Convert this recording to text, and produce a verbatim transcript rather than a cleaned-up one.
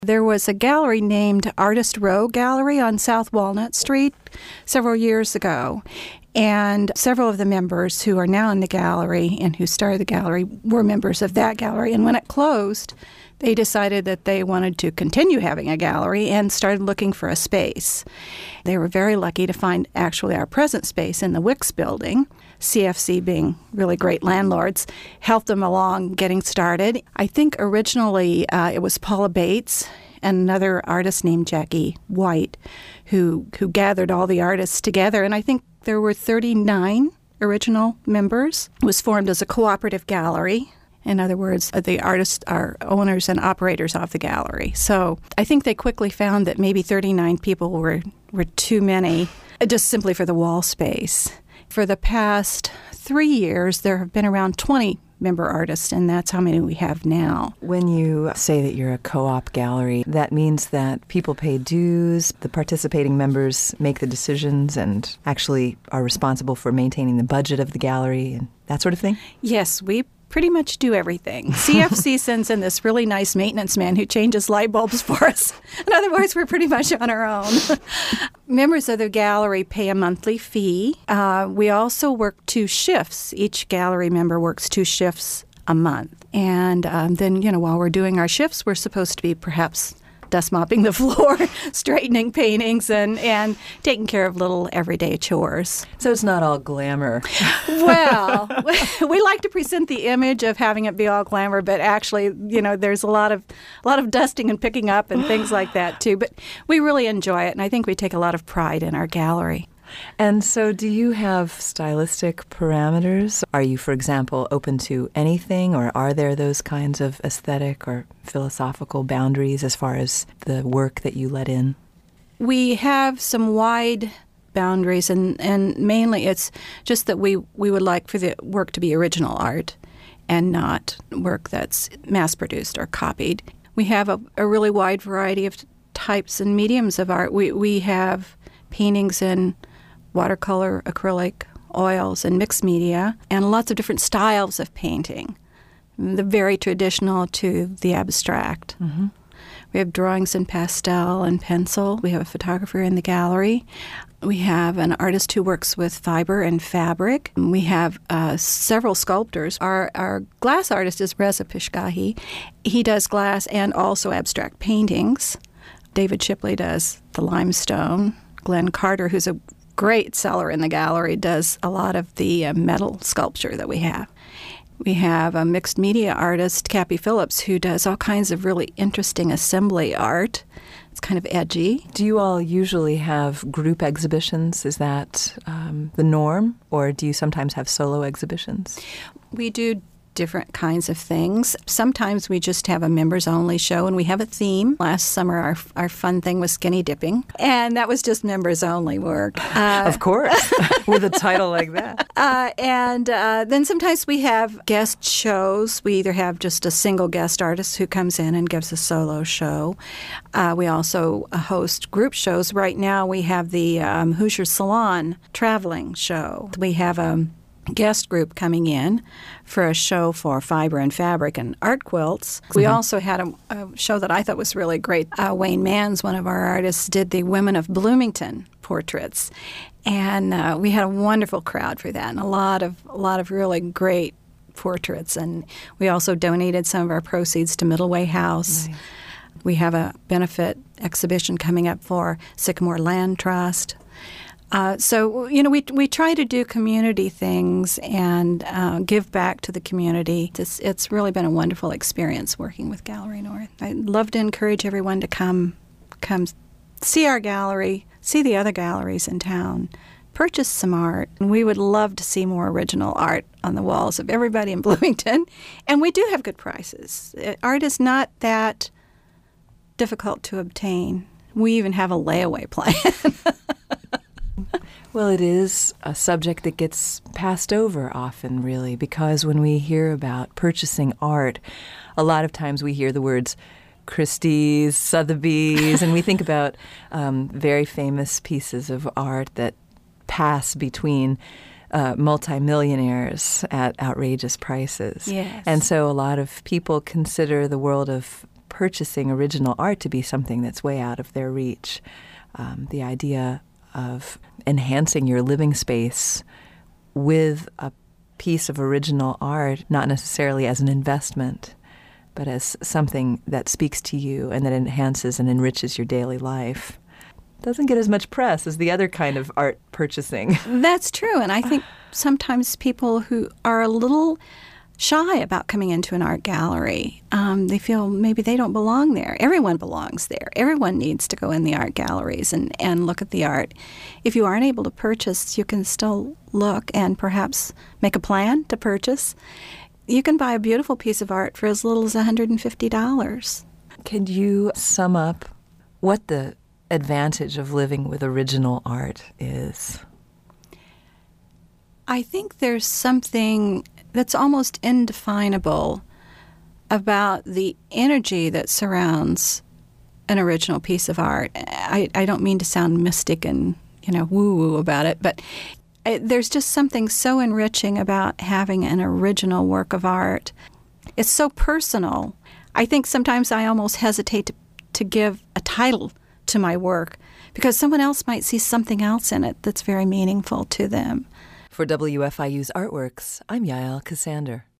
There was a gallery named Artist Row Gallery on South Walnut Street several years ago. And several of the members who are now in the gallery and who started the gallery were members of that gallery. And when it closed, they decided that they wanted to continue having a gallery and started looking for a space. They were very lucky to find actually our present space in the Wicks building. C F C, being really great landlords, helped them along getting started. I think originally uh, it was Paula Bates and another artist named Jackie White who who gathered all the artists together. And I think there were thirty-nine original members. It was formed as a cooperative gallery. In other words, the artists are owners and operators of the gallery. So I think they quickly found that maybe thirty-nine people were, were too many, just simply for the wall space. For the past three years, there have been around twenty member artists, and that's how many we have now. When you say that you're a co-op gallery, that means that people pay dues, the participating members make the decisions and actually are responsible for maintaining the budget of the gallery and that sort of thing? Yes, we pretty much do everything. C F C sends in this really nice maintenance man who changes light bulbs for us. In other words, we're pretty much on our own. Members of the gallery pay a monthly fee. Uh, we also work two shifts. Each gallery member works two shifts a month. And um, then, you know, while we're doing our shifts, we're supposed to be perhaps dust mopping the floor, straightening paintings, and, and taking care of little everyday chores. So it's not all glamour. Well, we like to present the image of having it be all glamour, but actually, you know, there's a lot of a lot of dusting and picking up and things like that too. But we really enjoy it, and I think we take a lot of pride in our gallery. And so do you have stylistic parameters? Are you, for example, open to anything, or are there those kinds of aesthetic or philosophical boundaries as far as the work that you let in? We have some wide boundaries, and, and mainly it's just that we, we would like for the work to be original art and not work that's mass-produced or copied. We have a, a really wide variety of types and mediums of art. We, we have paintings in watercolor, acrylic, oils, and mixed media, and lots of different styles of painting, the very traditional to the abstract. Mm-hmm. We have drawings in pastel and pencil. We have a photographer in the gallery. We have an artist who works with fiber and fabric. We have uh, several sculptors. Our, our glass artist is Reza Pishkahi. He does glass and also abstract paintings. David Shipley does the limestone. Glenn Carter, who's a great seller in the gallery, does a lot of the uh, metal sculpture that we have. We have a mixed media artist, Cappy Phillips, who does all kinds of really interesting assembly art. It's kind of edgy. Do you all usually have group exhibitions? Is that um, the norm? Or do you sometimes have solo exhibitions? We do different kinds of things. Sometimes we just have a members-only show, and we have a theme. Last summer, our our fun thing was skinny dipping, and that was just members-only work. Uh, of course, with a title like that. Uh, and uh, then sometimes we have guest shows. We either have just a single guest artist who comes in and gives a solo show. Uh, we also host group shows. Right now, we have the um, Hoosier Salon traveling show. We have a guest group coming in for a show for fiber and fabric and art quilts. We mm-hmm. also had a, a show that I thought was really great. Uh, Wayne Manns, one of our artists, did the Women of Bloomington portraits, and uh, we had a wonderful crowd for that, and a lot of a lot of really great portraits. And we also donated some of our proceeds to Middle Way House. Nice. We have a benefit exhibition coming up for Sycamore Land Trust. Uh, so, you know, we we try to do community things and uh, give back to the community. It's, it's really been a wonderful experience working with Gallery North. I'd love to encourage everyone to come, come see our gallery, see the other galleries in town, purchase some art. And we would love to see more original art on the walls of everybody in Bloomington. And we do have good prices. Art is not that difficult to obtain. We even have a layaway plan. Well, it is a subject that gets passed over often, really, because when we hear about purchasing art, a lot of times we hear the words Christie's, Sotheby's, and we think about um, very famous pieces of art that pass between uh, multimillionaires at outrageous prices. Yes. And so a lot of people consider the world of purchasing original art to be something that's way out of their reach. Um, the idea of enhancing your living space with a piece of original art, not necessarily as an investment, but as something that speaks to you and that enhances and enriches your daily life, doesn't get as much press as the other kind of art purchasing. That's true. And I think sometimes people who are a little shy about coming into an art gallery, um, they feel maybe they don't belong there. Everyone belongs there. Everyone needs to go in the art galleries and, and look at the art. If you aren't able to purchase, you can still look and perhaps make a plan to purchase. You can buy a beautiful piece of art for as little as one hundred fifty dollars. Could you sum up what the advantage of living with original art is? I think there's something that's almost indefinable about the energy that surrounds an original piece of art. I, I don't mean to sound mystic and, you know, woo-woo about it, but it, there's just something so enriching about having an original work of art. It's so personal. I think sometimes I almost hesitate to, to give a title to my work because someone else might see something else in it that's very meaningful to them. For W F I U's Artworks, I'm Yael Ksander.